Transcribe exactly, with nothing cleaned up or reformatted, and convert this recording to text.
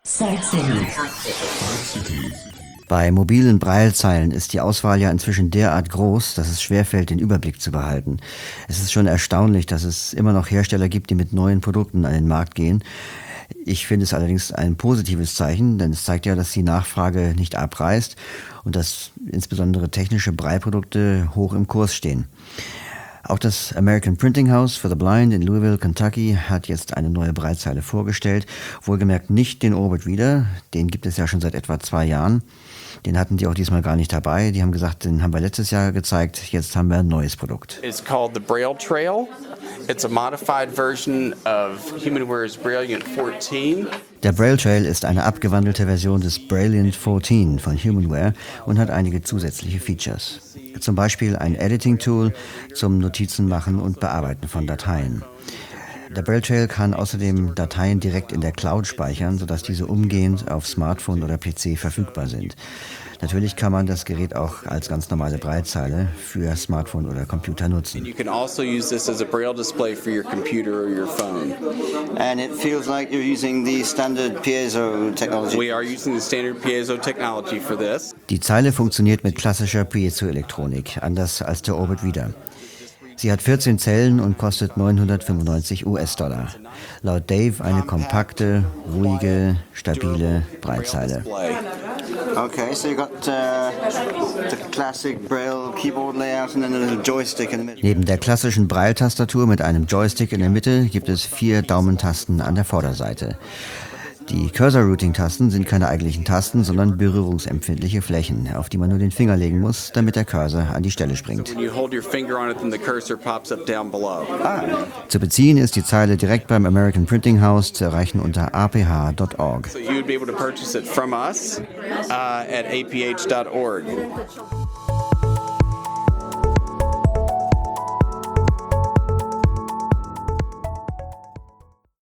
Side City. Bei mobilen Braillezeilen ist die Auswahl ja inzwischen derart groß, dass es schwerfällt, den Überblick zu behalten. Es ist schon erstaunlich, dass es immer noch Hersteller gibt, die mit neuen Produkten an den Markt gehen. Ich finde es allerdings ein positives Zeichen, denn es zeigt ja, dass die Nachfrage nicht abreißt und dass insbesondere technische Braille-Produkte hoch im Kurs stehen. Auch das American Printing House for the Blind in Louisville, Kentucky, hat jetzt eine neue Braillezeile vorgestellt. Wohlgemerkt nicht den Orbit Reader, den gibt es ja schon seit etwa zwei Jahren. Den hatten die auch diesmal gar nicht dabei. Die haben gesagt, den haben wir letztes Jahr gezeigt, jetzt haben wir ein neues Produkt. It's called the Braille Trail. It's a modified version of Humanware's Brilliant fourteen. Der Braille Trail ist eine abgewandelte Version des Brilliant vierzehn von Humanware und hat einige zusätzliche Features. Zum Beispiel ein Editing-Tool zum Notizen machen und Bearbeiten von Dateien. Der Braille Trail kann außerdem Dateien direkt in der Cloud speichern, sodass diese umgehend auf Smartphone oder P C verfügbar sind. Natürlich kann man das Gerät auch als ganz normale Braillezeile für Smartphone oder Computer nutzen. You can also use this as a Braille display for your computer or your phone. And it feels like you're using the standard piezo technology. We are using the standard piezo technology for this. Die Zeile funktioniert mit klassischer Piezoelektronik, anders als der Orbit Reader. Sie hat vierzehn Zellen und kostet neunhundertfünfundneunzig US-Dollar. Laut Dave eine kompakte, ruhige, stabile Braillezeile. Okay, so you got uh, the classic Braille keyboard layout and then a little joystick in the middle. Neben der klassischen Braille-Tastatur mit einem Joystick in der Mitte gibt es vier Daumentasten an der Vorderseite. Die Cursor-Routing-Tasten sind keine eigentlichen Tasten, sondern berührungsempfindliche Flächen, auf die man nur den Finger legen muss, damit der Cursor an die Stelle springt. Ah. Zu beziehen ist die Zeile direkt beim American Printing House, zu erreichen unter a p h dot org. So you'd be able to purchase it from us uh, at a p h dot org.